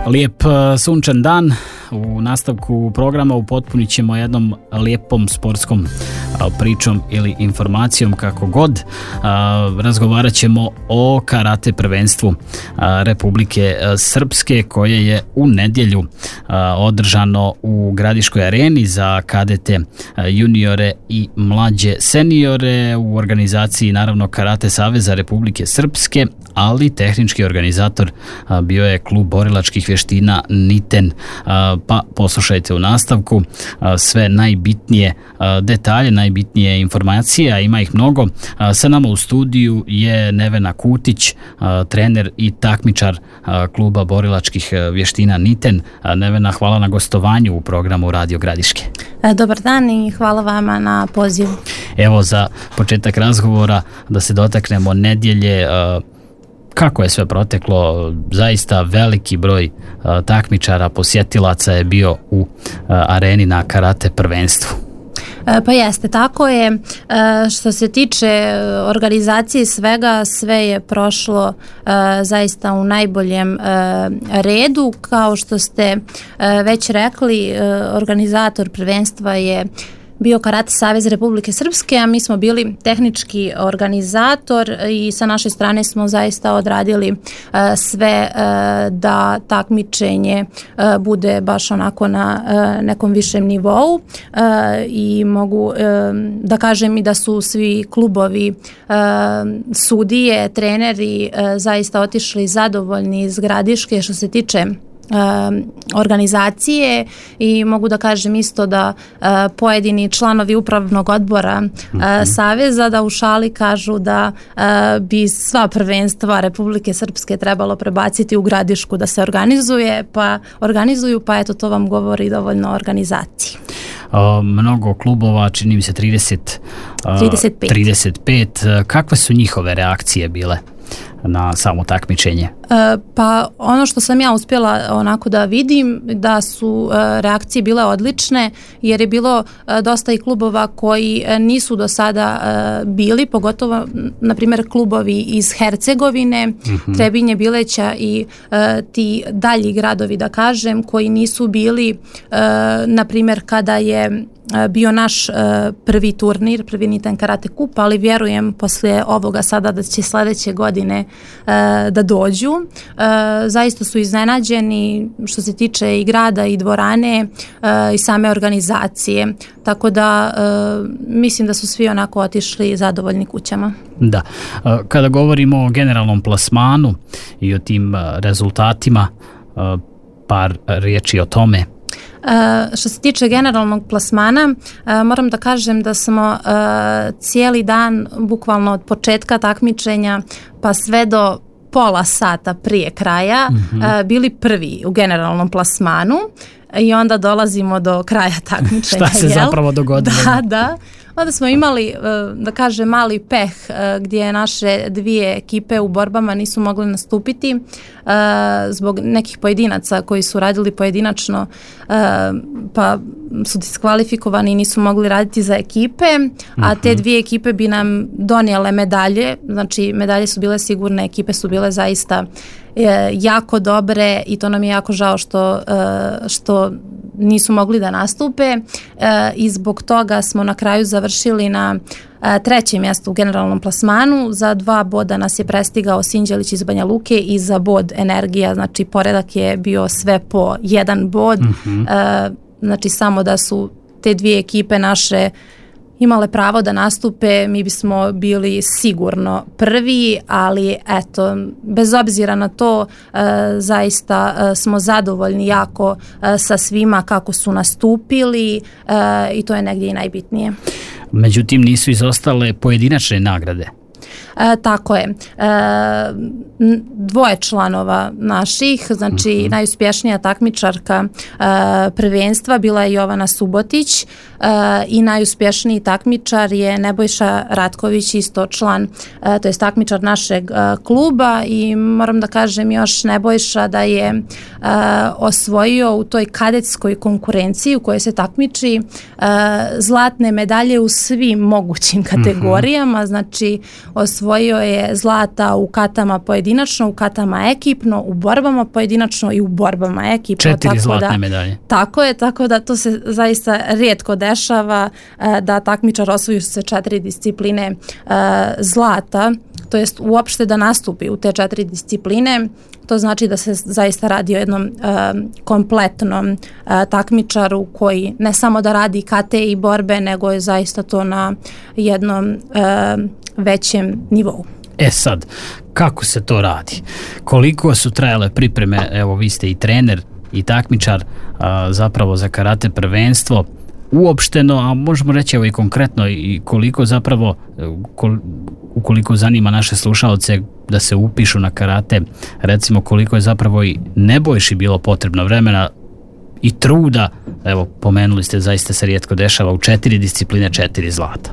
Lijep sunčan dan. U nastavku programa upotpunit ćemo jednom lijepom sportskom pričom ili informacijom, kako god. Razgovarat ćemo o karate prvenstvu Republike Srpske koje je u nedjelju održano u Gradiškoj areni za kadete, juniore i mlađe seniore u organizaciji naravno Karate Saveza Republike Srpske, ali tehnički organizator bio je klub borilačkih vještina Niten. Pa poslušajte u nastavku sve najbitnije detalje, najbitnije informacije, a ima ih mnogo. Sa nama u studiju je Nevena Kutić, trener i takmičar kluba borilačkih vještina Niten. Nevena, hvala na gostovanju u programu Radio Gradiške. Dobar dan i hvala vama na pozivu. Evo, za početak razgovora da se dotaknemo nedjelje. Kako je sve proteklo? Zaista veliki broj takmičara, posjetilaca je bio u areni na karate prvenstvu. Pa jeste, tako je. Što se tiče organizacije svega, sve je prošlo zaista u najboljem redu. Kao što ste već rekli, organizator prvenstva je bio Karate Savez Republike Srpske, a mi smo bili tehnički organizator i sa naše strane smo zaista odradili sve da takmičenje bude baš onako na nekom višem nivou i mogu da kažem i da su svi klubovi, sudije, treneri zaista otišli zadovoljni iz Gradiške što se tiče organizacije i mogu da kažem isto da pojedini članovi upravnog odbora Saveza da u šali kažu da bi sva prvenstva Republike Srpske trebalo prebaciti u Gradišku da se organizuju, pa eto to vam govori dovoljno o organizaciji. Mnogo klubova, čini mi se 35. Kakve su njihove reakcije bile na samo takmičenje? Pa ono što sam ja uspjela onako da vidim, da su reakcije bile odlične, jer je bilo dosta i klubova koji nisu do sada bili, pogotovo na primjer klubovi iz Hercegovine, Trebinje, Bileća i ti dalji gradovi da kažem, koji nisu bili na primjer kada je bio naš prvi turnir, prvi Niten Karate Kup, ali vjerujem poslije ovoga sada da će sljedeće godine da dođu. Zaista su iznenađeni što se tiče i grada i dvorane i same organizacije, tako da mislim da su svi onako otišli zadovoljni kućama. Da, kada govorimo o generalnom plasmanu i o tim rezultatima, par riječi o tome. Što se tiče generalnog plasmana, moram da kažem da smo cijeli dan, bukvalno od početka takmičenja pa sve do pola sata prije kraja bili prvi u generalnom plasmanu i onda dolazimo do kraja takmičenja. Šta se zapravo dogodilo? Da. Onda smo imali, da kažem, mali peh gdje naše dvije ekipe u borbama nisu mogli nastupiti zbog nekih pojedinaca koji su radili pojedinačno, pa su diskvalifikovani i nisu mogli raditi za ekipe, a te dvije ekipe bi nam donijele medalje, znači medalje su bile sigurne, ekipe su bile zaista jako dobre i to nam je jako žao što nisu mogli da nastupe i zbog toga smo na kraju završili na trećem mjestu u generalnom plasmanu. Za 2 boda nas je prestigao Sinđelić iz Banja Luke i za bod Energija, znači poredak je bio sve po 1 bod, znači samo da su te dvije ekipe naše imale pravo da nastupe, mi bismo bili sigurno prvi, ali eto, bez obzira na to, zaista smo zadovoljni jako sa svima kako su nastupili i to je negdje i najbitnije. Međutim, nisu izostale pojedinačne nagrade. Tako je. 2 članova naših, znači najuspješnija takmičarka prvenstva bila je Jovana Subotić i najuspješniji takmičar je Nebojša Ratković, isto član, to je takmičar našeg kluba i moram da kažem još Nebojša da je osvojio u toj kadetskoj konkurenciji u kojoj se takmiči zlatne medalje u svim mogućim kategorijama, znači osvojio osvojio je zlata u katama pojedinačno, u katama ekipno, u borbama pojedinačno i u borbama ekipno. 4 zlatne medalje. Tako da to se zaista rijetko dešava da takmičar osvoji sve 4 discipline zlata, to jest uopšte da nastupi u te 4 discipline. To znači da se zaista radi o jednom kompletnom takmičaru koji ne samo da radi KT i borbe, nego je zaista to na jednom većem nivou. Sad, kako se to radi? Koliko su trajale pripreme? Evo, vi ste i trener i takmičar zapravo za karate prvenstvo uopšteno, a možemo reći evo i konkretno i koliko zapravo, ukoliko zanima naše slušaoce da se upišu na karate, recimo koliko je zapravo i Nebojši bilo potrebno vremena i truda, evo pomenuli ste, zaista se rijetko dešava u 4 discipline 4 zlata.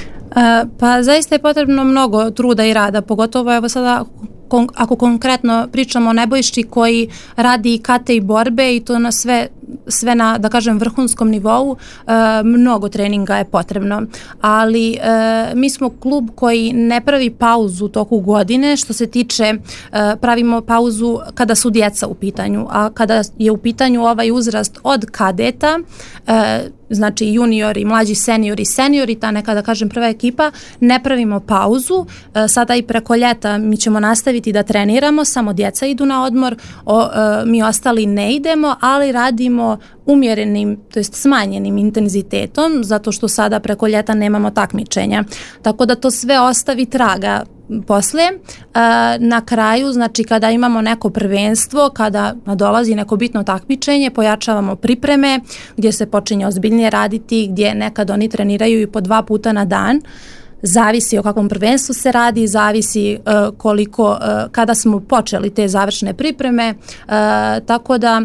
Pa zaista je potrebno mnogo truda i rada, pogotovo evo sada ako konkretno pričamo o Nebojši koji radi i kate i borbe i to na sve na, da kažem, vrhunskom nivou, mnogo treninga je potrebno, ali mi smo klub koji ne pravi pauzu u toku godine, što se tiče, pravimo pauzu kada su djeca u pitanju, a kada je u pitanju ovaj uzrast od kadeta, znači juniori, mlađi seniori, ta neka, da kažem, prva ekipa, ne pravimo pauzu. Sada i preko ljeta mi ćemo nastaviti da treniramo, samo djeca idu na odmor, mi ostali ne idemo, ali radimo umjerenim, to jest smanjenim intenzitetom, zato što sada preko ljeta nemamo takmičenja. Tako da to sve ostavi traga poslije. Na kraju, znači kada imamo neko prvenstvo, kada dolazi neko bitno takmičenje, pojačavamo pripreme gdje se počinje ozbiljnije raditi, gdje nekad oni treniraju i po 2 puta na dan. Zavisi o kakvom prvenstvu se radi, zavisi koliko, kada smo počeli te završne pripreme, tako da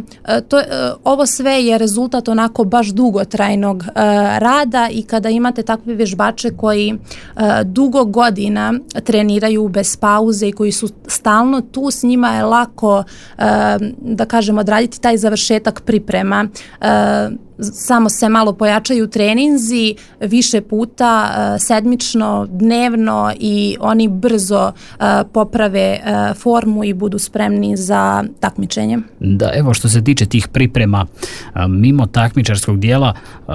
ovo sve je rezultat onako baš dugotrajnog rada i kada imate takve vježbače koji dugo godina treniraju bez pauze i koji su stalno tu, s njima je lako, da kažem, odraditi taj završetak priprema. Samo se malo pojačaju treninzi više puta sedmično, dnevno i oni brzo poprave formu i budu spremni za takmičenje. Da, evo što se tiče tih priprema, mimo takmičarskog dijela,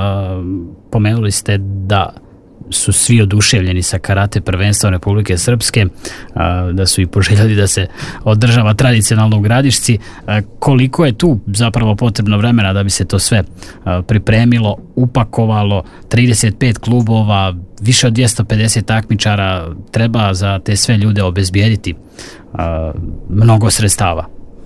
pomenuli ste da su svi oduševljeni sa karate prvenstvom Republike Srpske, da su i poželjeli da se održava tradicionalno u Gradišci. Koliko je tu zapravo potrebno vremena da bi se to sve pripremilo, upakovalo, 35 klubova, više od 250 takmičara, treba za te sve ljude obezbijediti mnogo sredstava?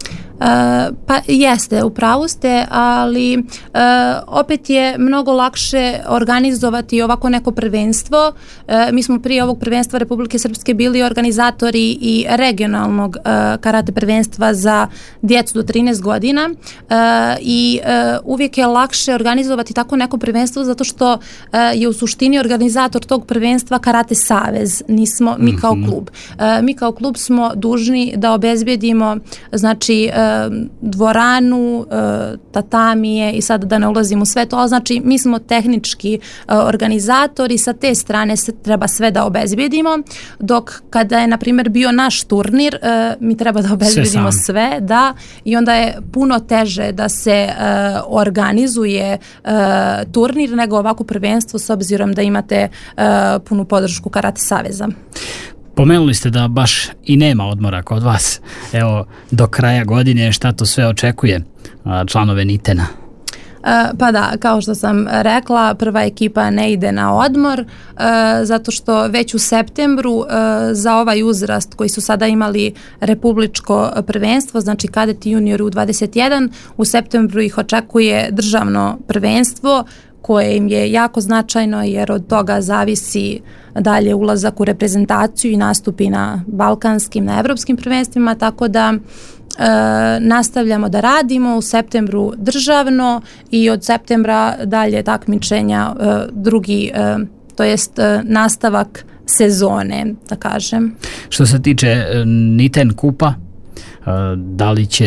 Pa jeste, u pravu ste, ali opet je mnogo lakše organizovati ovako neko prvenstvo. Mi smo prije ovog prvenstva Republike Srpske bili organizatori i regionalnog karate prvenstva za djecu do 13 godina i uvijek je lakše organizovati tako neko prvenstvo zato što je u suštini organizator tog prvenstva Karate Savez, nismo mi kao klub. Mi kao klub smo dužni da obezbjedimo, znači, dvoranu, tatamije i sad da ne ulazim u sve to, znači mi smo tehnički organizatori, sa te strane se treba sve da obezbjedimo, dok kada je na primjer bio naš turnir, mi treba da obezbjedimo sve, da, i onda je puno teže da se organizuje turnir nego ovako prvenstvo, s obzirom da imate punu podršku Karate Saveza. Pomenuli ste da baš i nema odmora kod vas. Evo, do kraja godine šta to sve očekuje članove Nitena? Pa da, kao što sam rekla, prva ekipa ne ide na odmor, zato što već u septembru za ovaj uzrast koji su sada imali republičko prvenstvo, znači kadeti juniori U21, u septembru ih očekuje državno prvenstvo koje im je jako značajno jer od toga zavisi dalje ulazak u reprezentaciju i nastupi na balkanskim, na evropskim prvenstvima, tako da nastavljamo da radimo u septembru državno i od septembra dalje takmičenja drugi, to jest nastavak sezone, da kažem. Što se tiče Niten kupa, da li će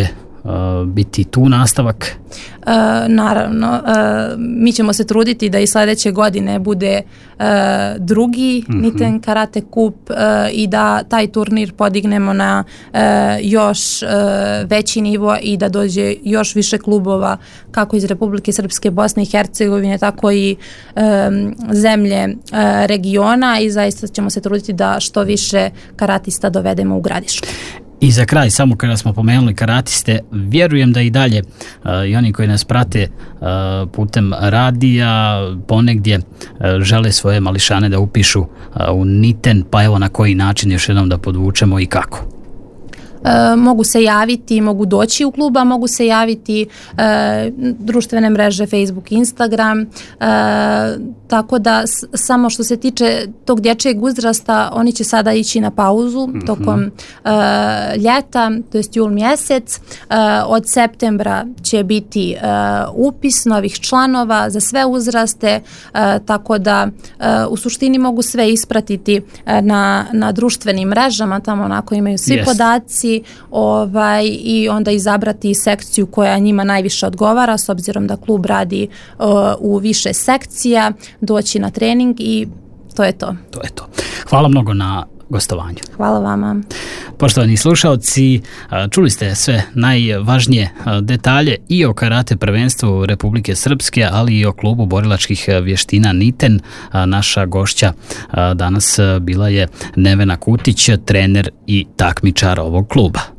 biti tu nastavak? Naravno, mi ćemo se truditi da i sledeće godine bude drugi Niten Karate Kup i da taj turnir podignemo na još veći nivo i da dođe još više klubova kako iz Republike Srpske, Bosne i Hercegovine, tako i zemlje regiona i zaista ćemo se truditi da što više karatista dovedemo u Gradišku. I za kraj, samo kada smo pomenuli karatiste, vjerujem da i dalje i oni koji nas prate putem radija ponegdje žele svoje mališane da upišu u Niten, pa evo na koji način još jednom da podvučemo i kako? Mogu se javiti, mogu doći u kluba, mogu se javiti društvene mreže Facebook, Instagram, tako da samo što se tiče tog dječjeg uzrasta, oni će sada ići na pauzu tokom ljeta, to jest jul mjesec. Od septembra će biti upis novih članova za sve uzraste, tako da u suštini mogu sve ispratiti na društvenim mrežama, tamo onako imaju svi podaci i onda izabrati sekciju koja njima najviše odgovara, s obzirom da klub radi u više sekcija, doći na trening i to je to. To je to. Hvala mnogo na gostovanju. Hvala vama. Poštovani slušaoci, čuli ste sve najvažnije detalje i o karate prvenstvu Republike Srpske, ali i o klubu borilačkih vještina Niten. Naša gošća danas bila je Nevena Kutić, trener i takmičar ovog kluba.